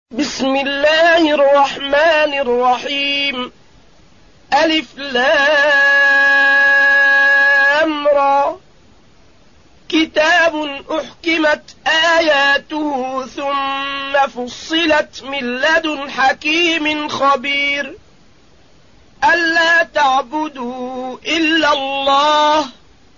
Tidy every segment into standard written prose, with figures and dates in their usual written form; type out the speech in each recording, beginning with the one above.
بسم الله الرحمن الرحيم. ألف لام را. كتاب أحكمت آياته ثم فصلت من لدن حكيم خبير. ألا تعبدوا إلا الله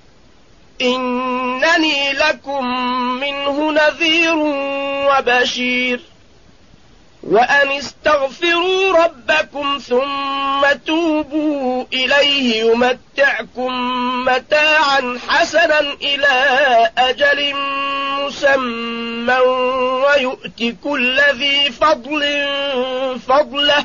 إنني لكم منه نذير وبشير. وأن استغفروا ربكم ثم توبوا إليه يمتعكم متاعا حسنا إلى أجل مسمى ويؤت كل ذي فضل فضله.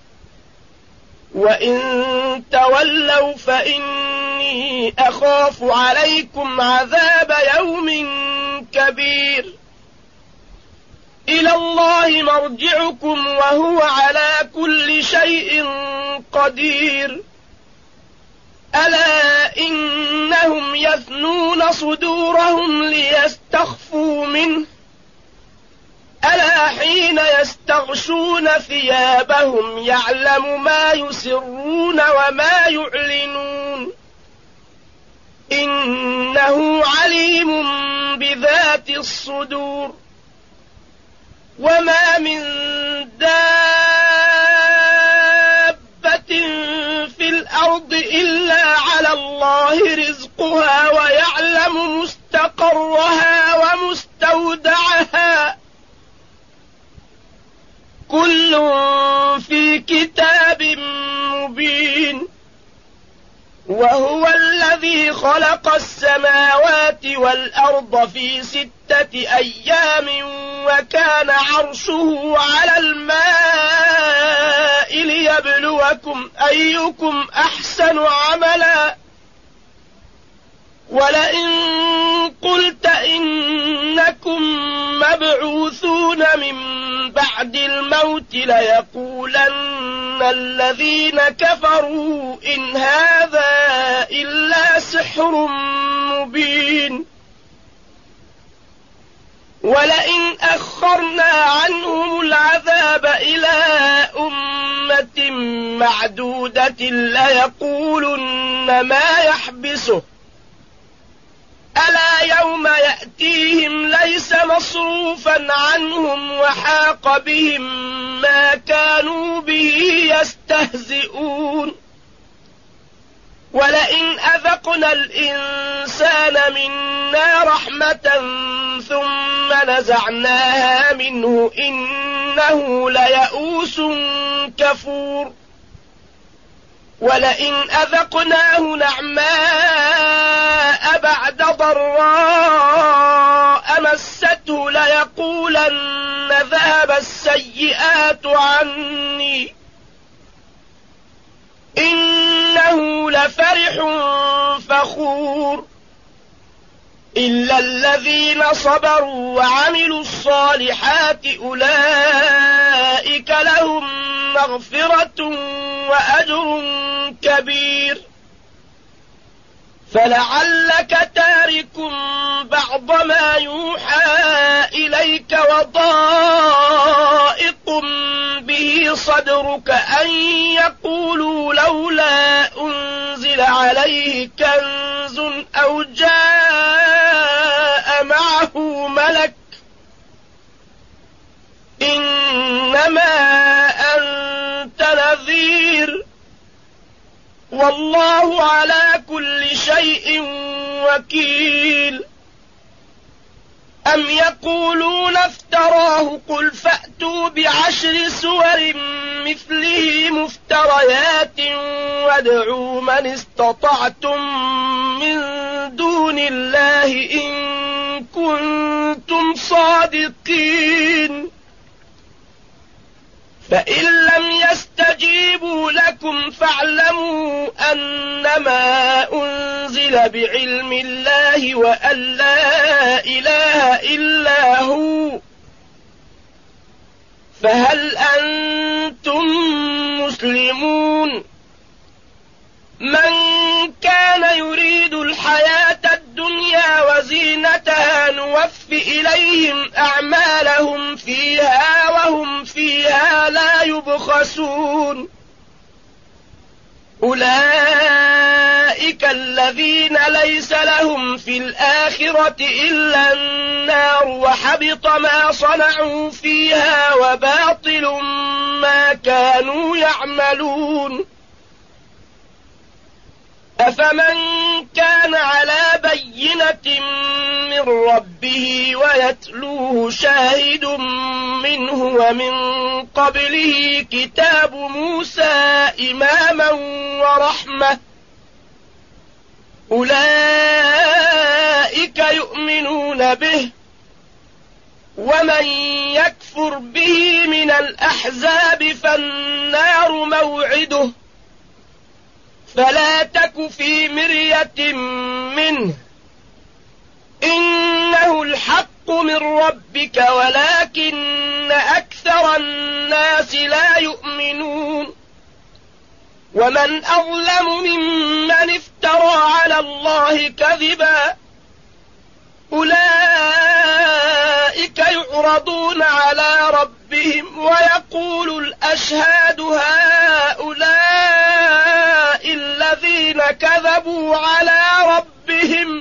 وإن تولوا فإني أخاف عليكم عذاب يوم كبير. إلى الله مرجعكم وهو على كل شيء قدير. ألا إنهم يثنون صدورهم ليستخفوا منه. ألا حين يستغشون ثيابهم يعلم ما يسرون وما يعلنون. إنه عليم بذات الصدور. وما من دابة في الأرض إلا على الله رزقها ويعلم مستقرها ومستودعها كل في كتاب مبين. وهو الذي خلق السماوات والأرض في 6 أيام وكان عرشه على الماء ليبلوكم أيكم أحسن عملا. ولئن قلت إنكم مبعوثون من بعد الموت ليقولن الذين كفروا إن هذا إلا سحر مبين. ولئن أخرنا عنهم العذاب إلى أمة معدودة ليقولن ما يحبسه. ألا يوم يأتيهم ليس مصروفا عنهم وحاق بهم ما كانوا به يستهزئون. ولئن أذقنا الإنسان منا رحمة ثم نزعناها منه إنه ليئوس كفور. ولئن أذقناه نعماء بعد ضراء مسته ليقولن ذهب السيئات عني إنه لفرح فخور. إلا الذين صبروا وعملوا الصالحات أولئك لهم مغفرة وأجر كبير. فلعلك تارك بعض ما يوحى إليك وضائق به صدرك أن يقولوا لولا أنزل عليه كنز أو جاء معه ملك. إنما أنت نذير والله على كل شيء وكيل. أم يقولون افتراه قل فأتوا ب10 سور مثله مفتريات وادعوا من استطعتم من دون الله إن كنتم صادقين. فإن لم يستجيبوا لكم فاعلموا أنما أنزل بعلم الله وأن لا إله إلا هو. فهل أنتم مسلمون؟ من كان يريد الحياة الدنيا وزينتها نوف إليهم أعمالهم فيها وهم يبخسون أولئك الذين ليس لهم في الآخرة إلا النار وحبط ما صنعوا فيها وباطل ما كانوا يعملون أفمن كان على بينة من ربه ويتلوه شاهد منه ومن قبله كتاب موسى إماما ورحمة أولئك يؤمنون به ومن يكفر به من الأحزاب فالنار موعده فلا تك في مرية منه إنه الحق من ربك ولكن أكثر الناس لا يؤمنون ومن أظلم ممن افترى على الله كذبا أولئك يعرضون على ربهم ويقول الأشهاد هؤلاء الذين كذبوا على ربهم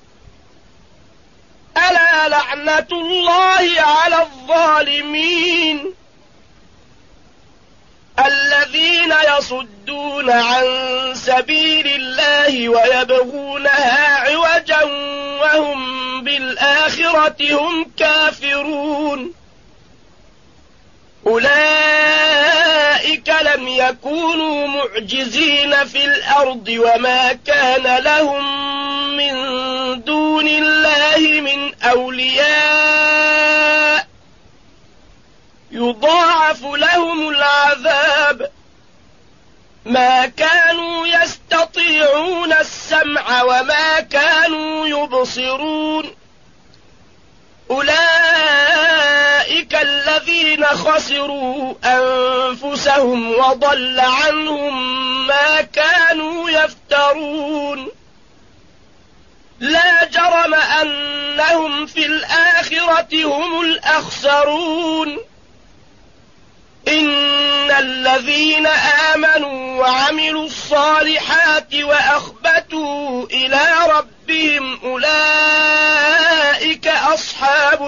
ألا لعنة الله على الظالمين الذين يصدون عن سبيل الله ويبغونها عوجا وهم بالآخرة هم كافرون أولئك لم يكونوا معجزين في الأرض وما كان لهم من دون الله من أولياء يضاعف لهم العذاب ما كانوا يستطيعون السمع وما كانوا يبصرون أولئك الذين خسروا أنفسهم وضل عنهم ما كانوا يفترون لا جرم أنهم في الآخرة هم الأخسرون إن الذين آمنوا وعملوا الصالحات وأخبتوا إلى ربهم أولئك أصحاب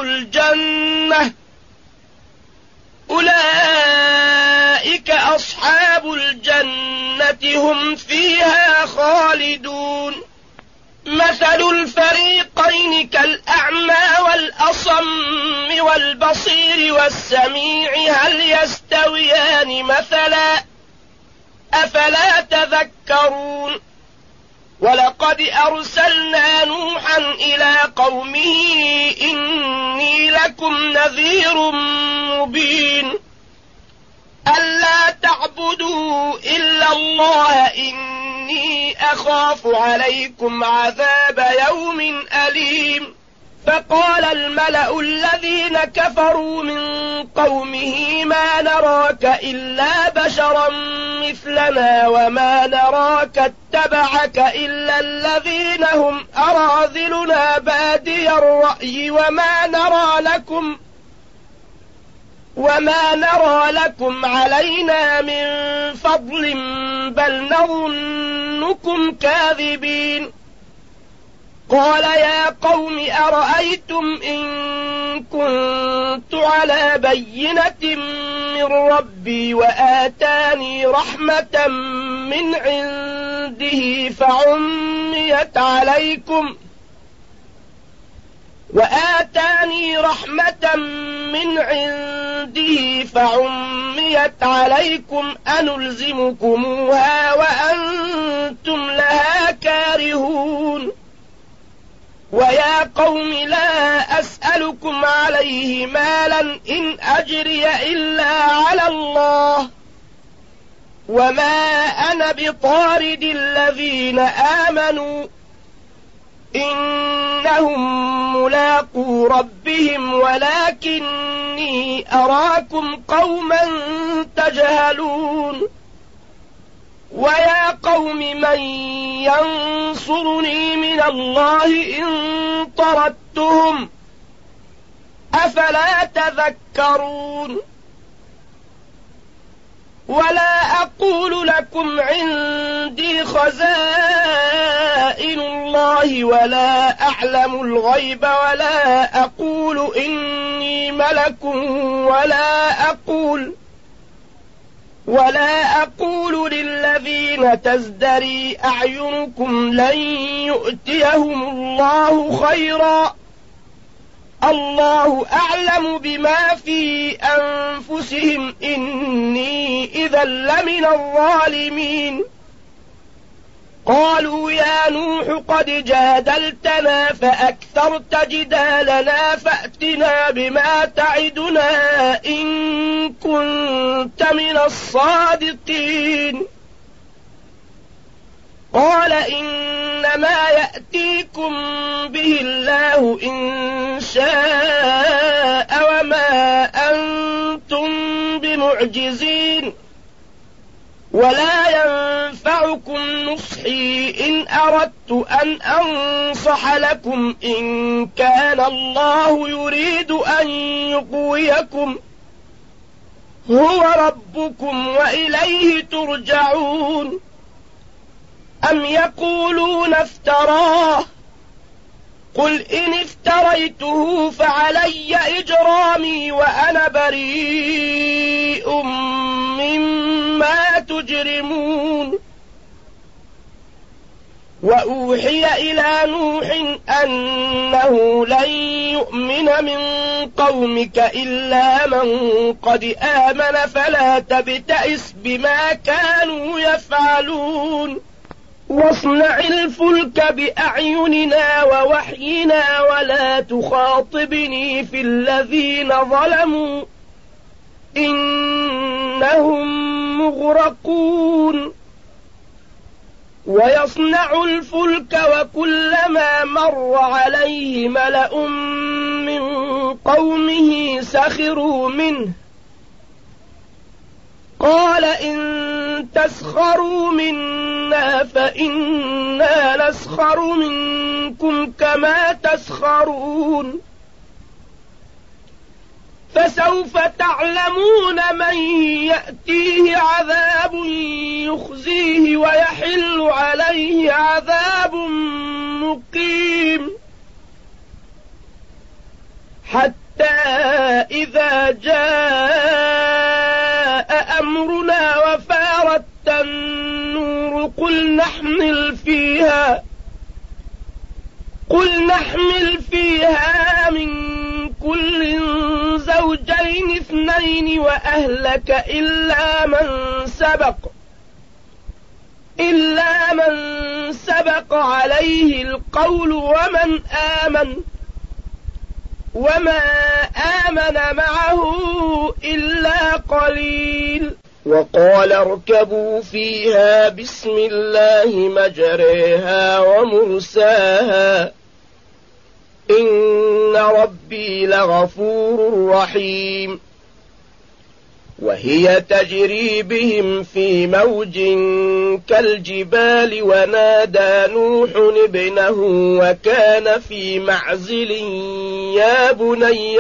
الجنة هم فيها خالدون مثل الفريقين كالأعمى والأصم والبصير والسميع هل يستويان مثلا أفلا تذكرون ولقد أرسلنا نوحا إلى قومه إني لكم نذير مبين ألا تعبدوا إلا الله إني أخاف عليكم عذاب يوم أليم فقال الملأ الذين كفروا من قومه ما نراك إلا بشرا مثلنا وما نراك اتبعك إلا الذين هم أراذلنا بادي الرأي وما نرى لكم علينا من فضل بل نظنكم كاذبين قال يا قوم أرأيتم إن كنت على بينة من ربي وآتاني رحمة من عنده فعميت عليكم أنلزمكموها وأنتم لها كارهون ويا قوم لا أسألكم عليه مالا إن أجري إلا على الله وما أنا بطارد الذين آمنوا إنهم ملاقو ربهم ولكني أراكم قوما تجهلون ويا قوم من ينصرني من الله إن طردتهم أفلا تذكرون ولا أقول لكم عندي خزائن الله ولا أعلم الغيب ولا أقول إني ملك ولا أقول للذين تزدري أعينكم لن يؤتيهم الله خيرا الله أعلم بما في أنفسهم إني إذا لمن الظالمين قالوا يا نوح قد جادلتنا فأكثرت جدالنا فأتنا بما تعدنا إن كنت من الصادقين قال إنما يأتيكم به الله إن شاء وما أنتم بمعجزين ولا ينفعكم نصحي إن أردت أن أنصح لكم إن كان الله يريد أن يغويكم هو ربكم وإليه ترجعون أم يقولون افتراه قل إن افتريته فعلي إجرامي وأنا بريء مما تجرمون وأوحي إلى نوح أنه لن يؤمن من قومك إلا من قد آمن فلا تبتئس بما كانوا يفعلون واصنع الفلك بأعيننا ووحينا ولا تخاطبني في الذين ظلموا إنهم مغرقون ويصنع الفلك وكلما مر عليه ملأ من قومه سخروا منه قال إن تسخروا منا فإنا نسخر منكم كما تسخرون فسوف تعلمون من يأتيه عذاب يخزيه ويحل عليه عذاب مقيم حتى إذا جاء أمرنا وفارت النور قل نحمل فيها من كل زوجين اثنين وأهلك إلا من سبق عليه القول وما آمن معه إلا قليل وقال اركبوا فيها بسم الله مجريها ومرساها إن ربي لغفور رحيم وهي تجري بهم في موج كالجبال ونادى نوح ابنه وكان في معزل يا بني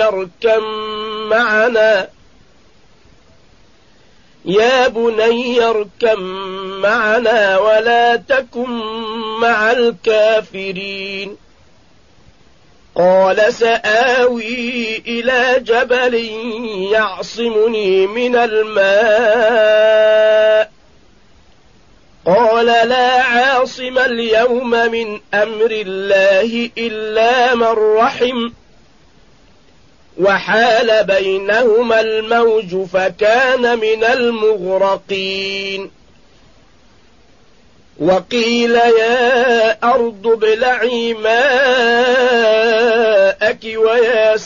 اركب معنا ولا تكن مع الكافرين قال سآوي إلى جبل يعصمني من الماء قال لا عاصم اليوم من أمر الله إلا من رحم وحال بينهما الموج فكان من المغرقين وقيل يا أرض ابلعي ماءك ويا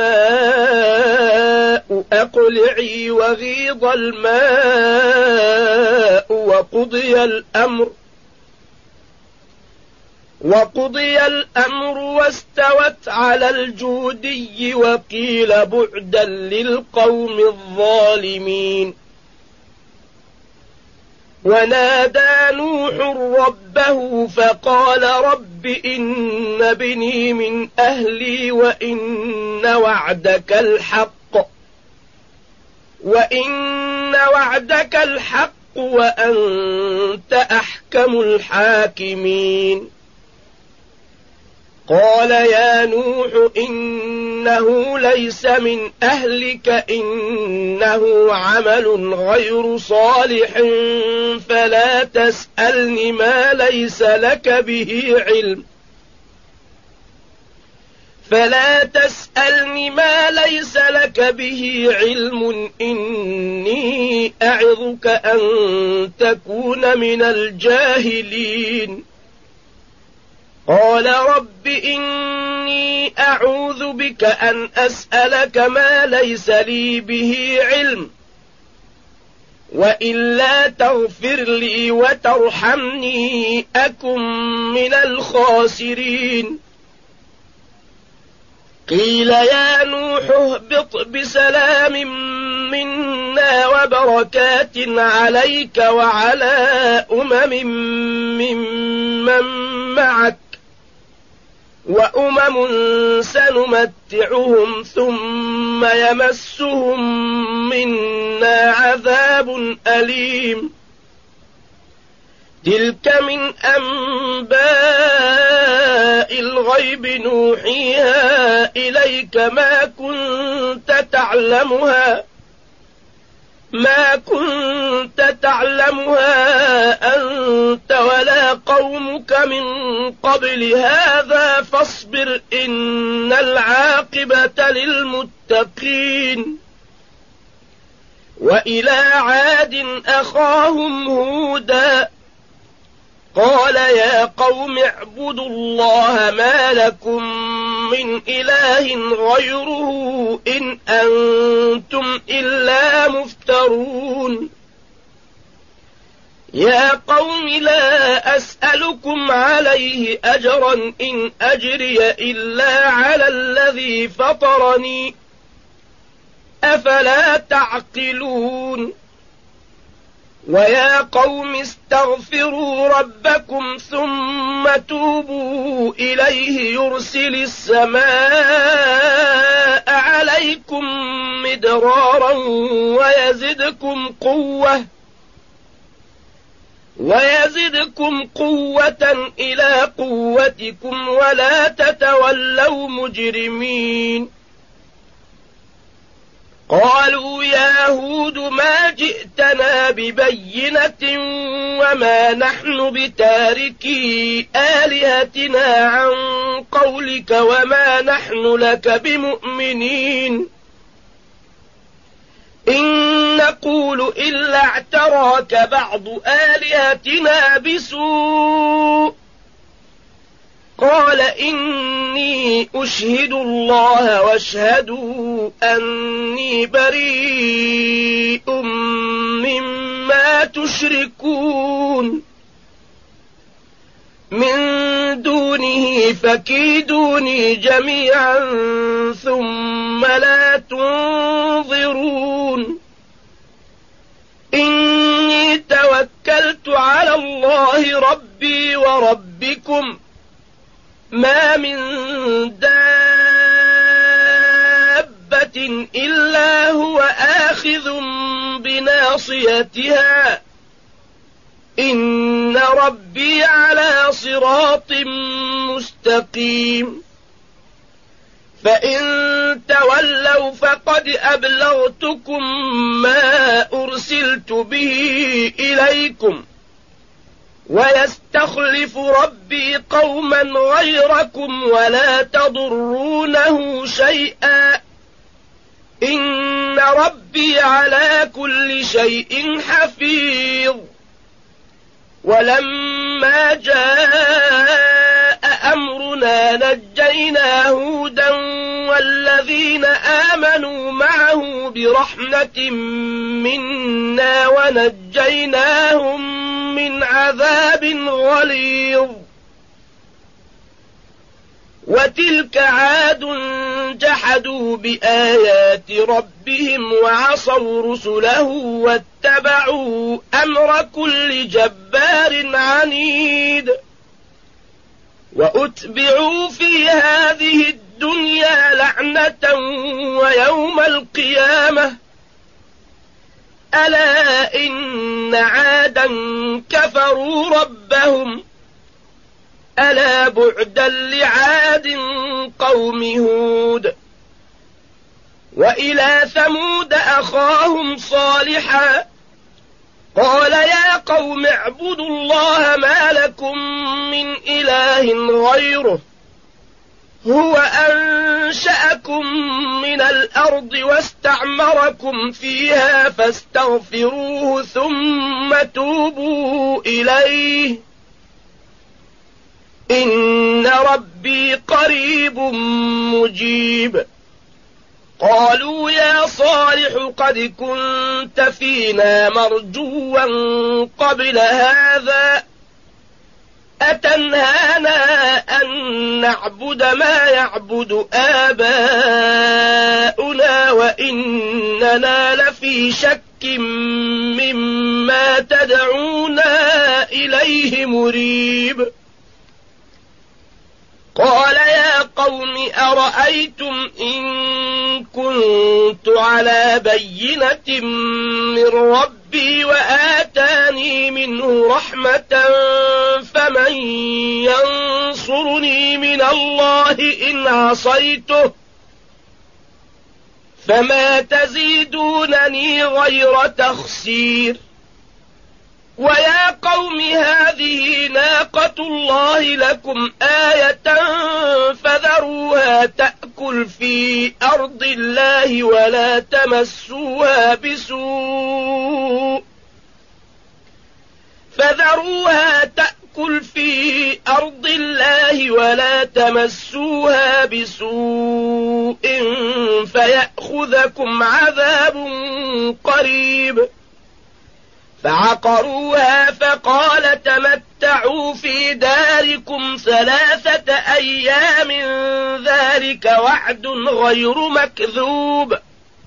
سماء أقلعي وغيض الماء وقضي الأمر واستوت على الجودي وقيل بعدا للقوم الظالمين ونادى نوح ربه فقال رب إن ابني من أهلي وإن وعدك الحق وإن وعدك الحق وأنت أحكم الحاكمين. قال يا نوح إنه ليس من أهلك إنه عمل غير صالح فلا تسألني ما ليس لك به علم إني أعظك أن تكون من الجاهلين. قال رب إني أعوذ بك أن أسألك ما ليس لي به علم وإلا تغفر لي وترحمني أكن من الخاسرين. قيل يا نوح اهبط بسلام منا وبركات عليك وعلى ممن معك وأمم سنمتعهم ثم يمسهم منا عذاب أليم. تلك من أنباء الغيب نوحيها إليك ما كنت تعلمها أنت ولا قومك من قبل هذا فاصبر إن العاقبة للمتقين. وإلى عاد أخاهم هودا قال يا قوم اعبدوا الله ما لكم من إله غيره إن أنتم إلا مفترون. يا قوم لا أسألكم عليه أجرا إن أجري إلا على الذي فطرني أفلا تعقلون. ويا قوم استغفروا ربكم ثم توبوا إليه يرسل السماء عليكم مدرارا ويزدكم قوة إلى قوتكم ولا تتولوا مجرمين. قالوا يا هود ما جئتنا ببينة وما نحن بتاركي آلهتنا عن قولك وما نحن لك بمؤمنين إن نقول إلا اعتراك بعض آلهتنا بسوء. قال إني أشهد الله واشهدوا أني بريء مما تشركون من دونه فكيدوني جميعا ثم لا تنظرون. إني توكلت على الله ربي وربكم ما من دابة إلا هو آخذ بناصيتها إن ربي على صراط مستقيم. فإن تولوا فقد أبلغتكم ما أرسلت به إليكم ويستخلف ربي قوما غيركم ولا تضرونه شيئا إن ربي على كل شيء حفيظ. ولما جاء أمرنا نجينا هودا والذين آمنوا معه برحمة منا ونجيناهم من عذاب غليظ. وتلك عاد جحدوا بآيات ربهم وعصوا رسله واتبعوا أمر كل جبار عنيد. وأتبعوا في هذه الدنيا لعنة ويوم القيامة ألا إن عادا كفروا ربهم ألا بعدا لعاد قوم هود وإلى ثمود أخاهم صالحا قال يا قوم اعبدوا الله ما لكم من إله غيره هو أنشأكم من الأرض واستعمركم فيها فاستغفروه ثم توبوا إليه إن ربي قريب مجيب قالوا يا صالح قد كنت فينا مرجوا قبل هذا أتنهانا أن نعبد ما يعبد آباؤنا وإننا لفي شك مما تدعونا إليه مريب قال يا قوم أرأيتم إن كنت على بينة من ربي وآتاني منه رحمة فمن ينصرني من الله إن عصيته فما تزيدونني غير تخسير ويا قوم هذه ناقة الله لكم آية فذروها تأكل في أرض الله ولا تمسوها بسوء فيأخذكم عذاب قريب فعقروها فقال تمتعوا في داركم 3 أيام ذلك وعد غير مكذوب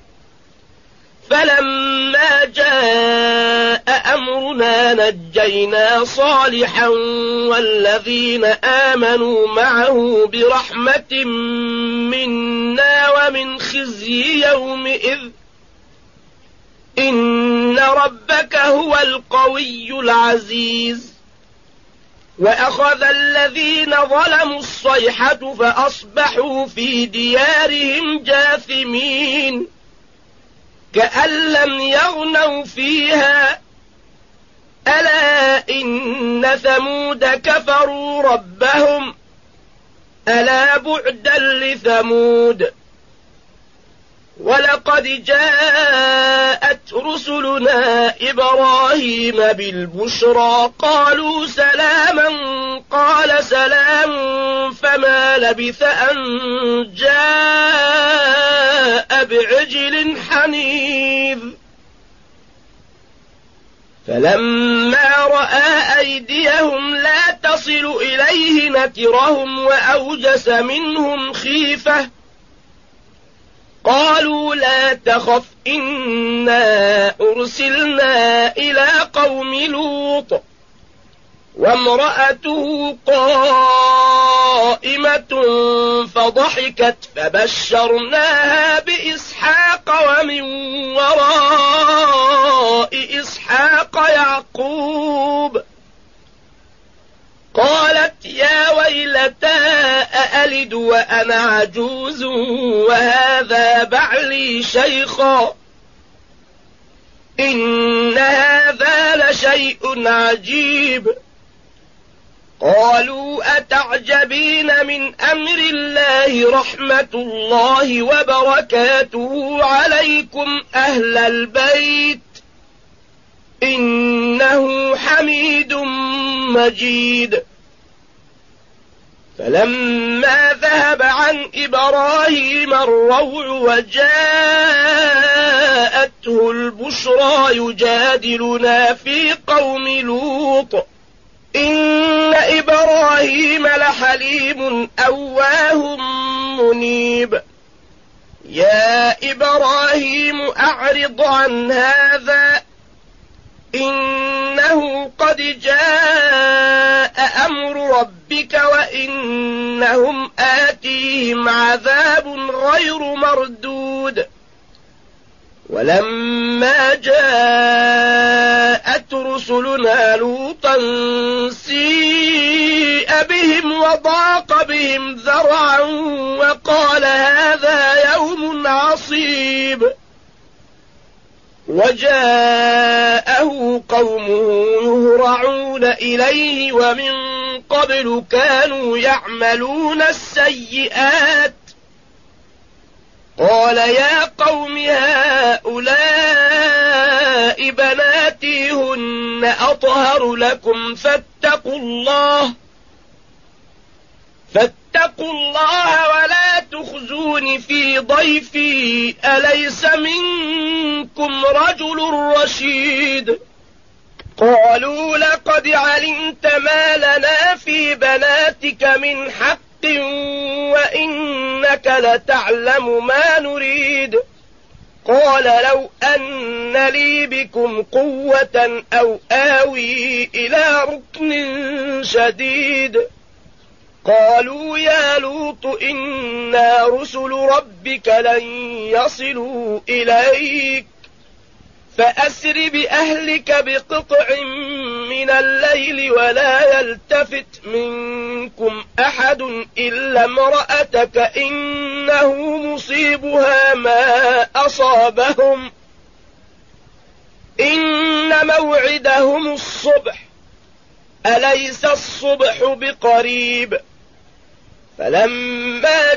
فلما جاء أمرنا نجينا صالحا والذين آمنوا معه برحمة منا ومن خزي يومئذ إن ربك هو القوي العزيز وأخذ الذين ظلموا الصيحة فأصبحوا في ديارهم جاثمين كأن لم يغنوا فيها ألا إن ثمود كفروا ربهم ألا بعدا لثمود ولقد جاءت رسلنا إبراهيم بالبشرى قالوا سلاما قال سلام فما لبث أن جاء بعجل حنيذ فلما رأى أيديهم لا تصل إليه نكرهم وأوجس منهم خيفة قالوا لا تخف إنا أرسلنا إلى قوم لوط وامرأته قائمة فضحكت فبشرناها بإسحاق ومن وراء إسحاق يعقوب قالت يا ويلتى أألد وأنا عجوز وهذا بعلي شيخا إن هذا لشيء عجيب قالوا أتعجبين من أمر الله رحمة الله وبركاته عليكم أهل البيت إنه حميد مجيد فلما ذهب عن إبراهيم الروع وجاءته البشرى يجادلنا في قوم لوط إن إبراهيم لحليم أواه منيب يا إبراهيم أعرض عن هذا إنه قد جاء أمر ربك وإنهم آتيهم عذاب غير مردود ولما جاءت رسلنا لوطا سيء بهم وضاق بهم ذرعا وقال هذا يوم عصيب وجاءه قومه يهرعون إليه ومن قبل كانوا يعملون السيئات قال يا قوم هؤلاء بناتي هن أطهر لكم فاتقوا الله ولا تخزون في ضيفي أليس منكم رجل رشيد قالوا لقد علمت ما لنا في بناتك من حق وإنك لتعلم ما نريد قال لو أن لي بكم قوة أو آوي إلى ركن شديد قالوا يا لوط إنا رسل ربك لن يصلوا إليك فأسر بأهلك بقطع من الليل ولا يلتفت منكم أحد إلا امرأتك إنه مصيبها ما أصابهم إن موعدهم الصبح أليس الصبح بقريب فلما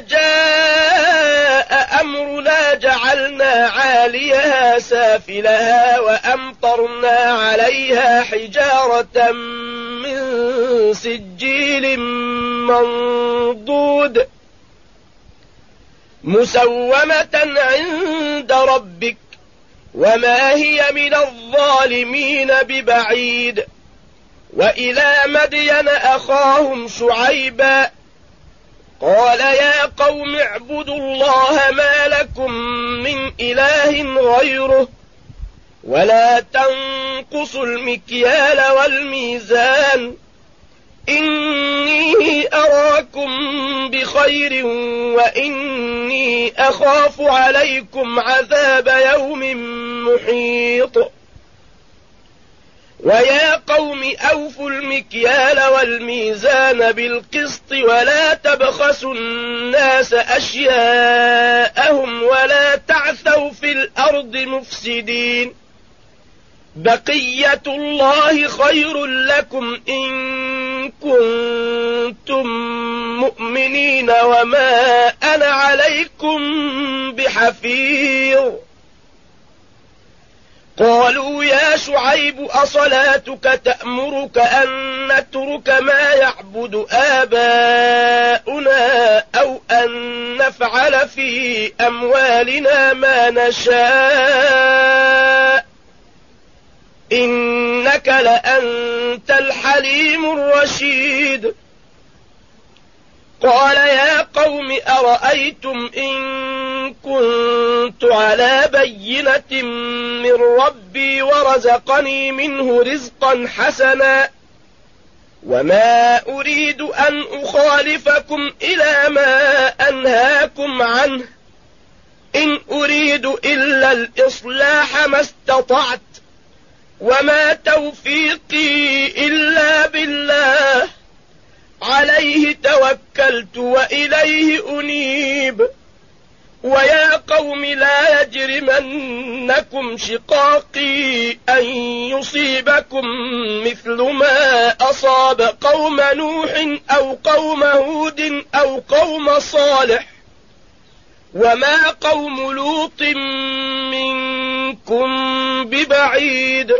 جاء أمرنا جعلنا عاليها سافلها وأمطرنا عليها حجارة من سجيل منضود مسومة عند ربك وما هي من الظالمين ببعيد وإلى مدين أخاهم شعيبا قال يا قوم اعبدوا الله ما لكم من إله غيره ولا تنقصوا المكيال والميزان إني أراكم بخير وإني أخاف عليكم عذاب يوم محيط ويا قوم أوفوا المكيال والميزان بالقسط ولا تبخسوا الناس أشياءهم ولا تعثوا في الأرض مفسدين بقية الله خير لكم إن كنتم مؤمنين وما أنا عليكم بحفيظ قالوا يا شعيب أصلاتك تأمرك أن نترك ما يعبد آباؤنا أو أن نفعل في أموالنا ما نشاء إنك لأنت الحليم الرشيد قال يا قوم أرأيتم إن كنت على بينة من ربي ورزقني منه رزقا حسنا وما أريد أن أخالفكم إلى ما أنهاكم عنه إن أريد إلا الإصلاح ما استطعت وما توفيقي إلا بالله عليه توكلت وإليه أنيب ويا قوم لا يجرمنكم شقاقي أن يصيبكم مثل ما أصاب قوم نوح أو قوم هود أو قوم صالح وما قوم لوط منكم ببعيد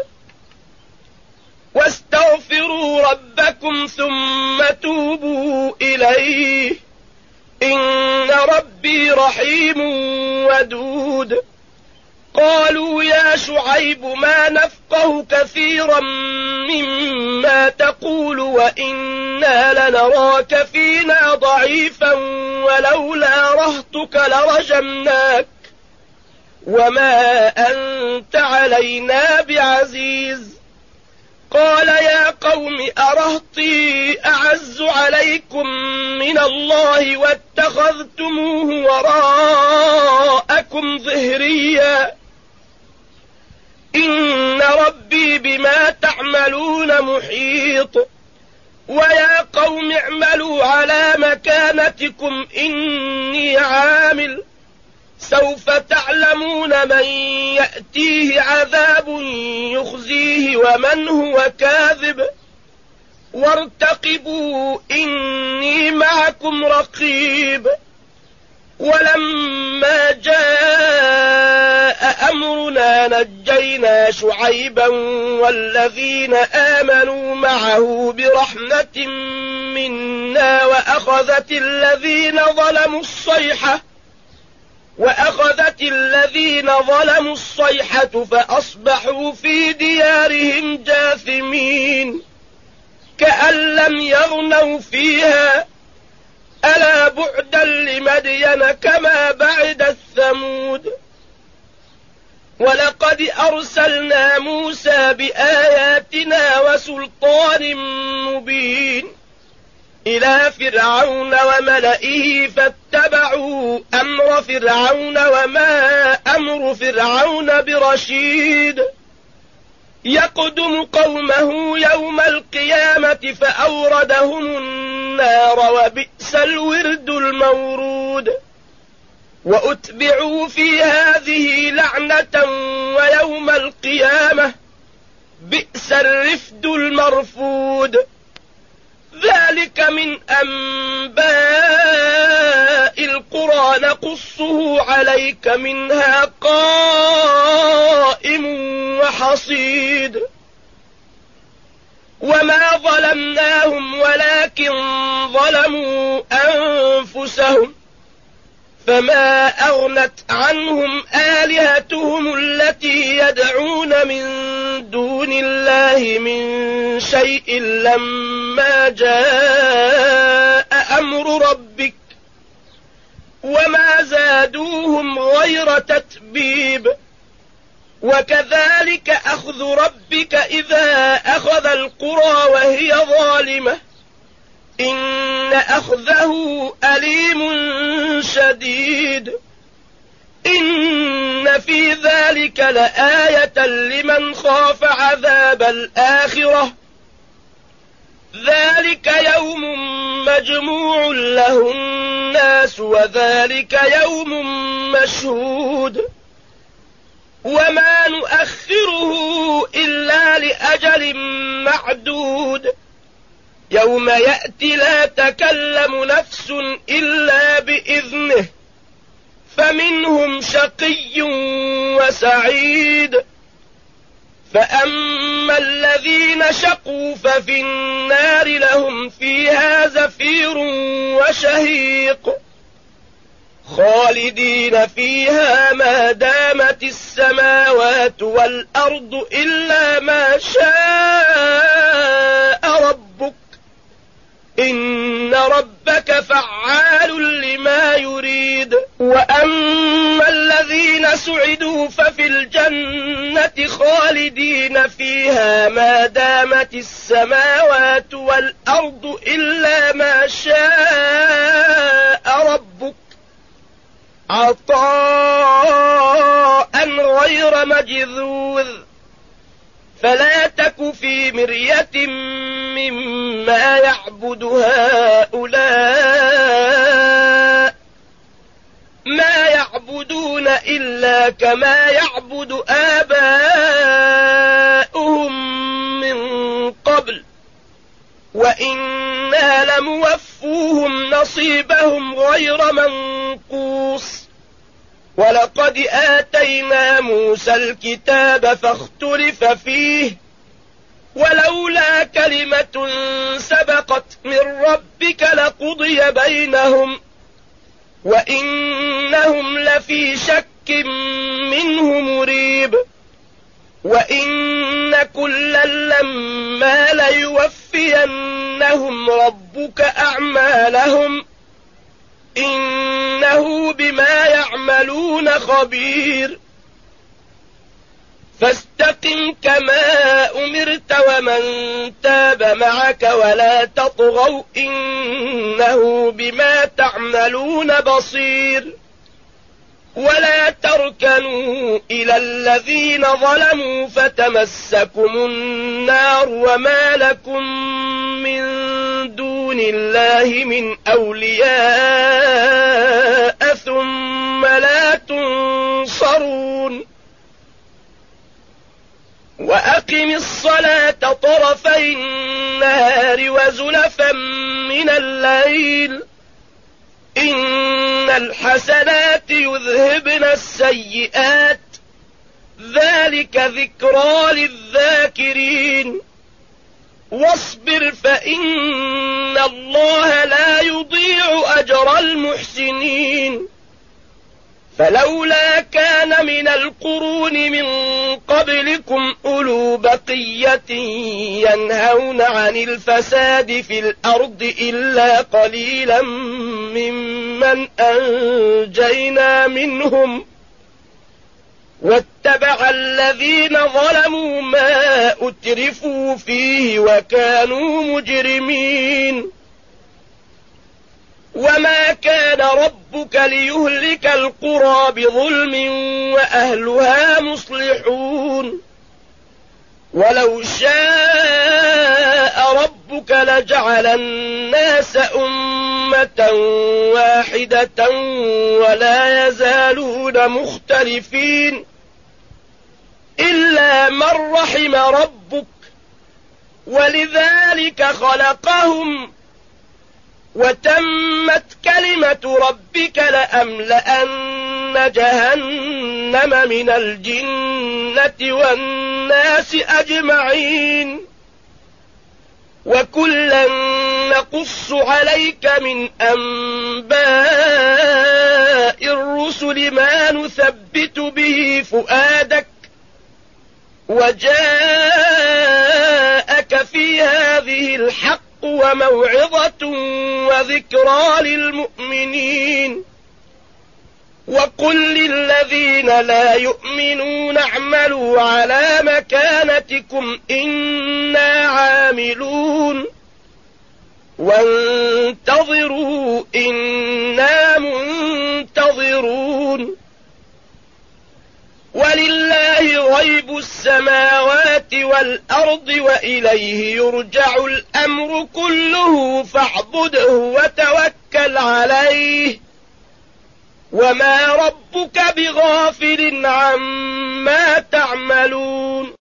واستغفروا ربكم ثم توبوا إليه إن ربي رحيم ودود قالوا يا شعيب ما نفقه كثيرا مما تقول وإنا لنراك فينا ضعيفا ولولا رهتك لرجمناك وما أنت علينا بعزيز قال يا قوم أرهطي أعز عليكم من الله واتخذتموه وراءكم ظهريا إن ربي بما تعملون محيط ويا قوم اعملوا على مكانتكم إني عامل سوف تعلمون من يأتيه عذاب يخزيه ومن هو كاذب وارتقبوا إني معكم رقيب ولما جاء أمرنا نجينا شعيبا والذين آمنوا معه برحمة منا وأخذت الذين ظلموا الصيحة فأصبحوا في ديارهم جاثمين كأن لم يغنوا فيها ألا بعدا لمدين كما بعد الثمود ولقد أرسلنا موسى بآياتنا وسلطان مبين إلى فرعون وملئه فاتبعوا أمر فرعون وما أمر فرعون برشيد يقدم قومه يوم القيامة فأوردهم النار وبئس الورد المورود وأتبعوا في هذه لعنة ويوم القيامة بئس الرفد المرفود ذلك من أنباء القرى نقصه عليك منها قائم وحصيد وما ظلمناهم ولكن ظلموا أنفسهم فما أغنت عنهم آلهتهم التي يدعون من دون الله من شيء لما جاء أمر ربك وما زادوهم غير تتبيب وكذلك أخذ ربك إذا أخذ القرى وهي ظالمة إن أخذه أليم شديد إن في ذلك لآية لمن خاف عذاب الآخرة ذلك يوم مجموع له الناس وذلك يوم مشهود وما نؤخره إلا لأجل معدود يوم يأتي لا تكلم نفس إلا بإذنه فمنهم شقي وسعيد فأما الذين شقوا ففي النار لهم فيها زفير وشهيق خالدين فيها ما دامت السماوات والأرض إلا ما شاء ربك إن ربك فعال لما يريد وأما الذين سعدوا ففي الجنة خالدين فيها ما دامت السماوات والأرض إلا ما شاء ربك عطاء غير مجذوذ فلا تك في مرية مما يعبد هؤلاء ما يعبدون إلا كما يعبد آباؤهم من قبل وإنا لموفوهم نصيبهم غير منقوص ولقد آتينا موسى الكتاب فاختلف فيه ولولا كلمة سبقت من ربك لقضي بينهم وإنهم لفي شك منه مريب وإن كلا لما ليوفينهم ربك أعمالهم إنه بما يعملون خبير فاستقم كما أمرت ومن تاب معك ولا تطغوا إنه بما تعملون بصير ولا تركنوا إلى الذين ظلموا فتمسكم النار وما لكم من دون الله من أولياء ثم لا تنصرون وأقم الصلاة طرفي النهار وزلفا من الليل إن الحسنات يذهبن السيئات ذلك ذكرى للذاكرين واصبر فإن الله لا يضيع أجر المحسنين فلولا كان من القرون من قبلكم أولو بقية ينهون عن الفساد في الأرض إلا قليلا ممن أنجينا منهم واتبع الذين ظلموا ما أترفوا فيه وكانوا مجرمين وما كان ربك ليهلك القرى بظلم وأهلها مصلحون ولو شاء ربك لجعل الناس أمة واحدة ولا يزالون مختلفين إلا من رحم ربك ولذلك خلقهم وتمت كلمة ربك لأملأن جهنم من الجنة والناس أجمعين وكلا نقص عليك من أنباء الرسل ما نثبت به فؤادك وجاءك في هذه الحق وموعظة وذكرى للمؤمنين وقل للذين لا يؤمنون اعملوا على مكانتكم إنا عاملون وانتظروا إنا منتظرون ولله غيب السماوات والأرض وإليه يرجع الأمر كله فاعبده وتوكل عليه وما ربك بغافل عما تعملون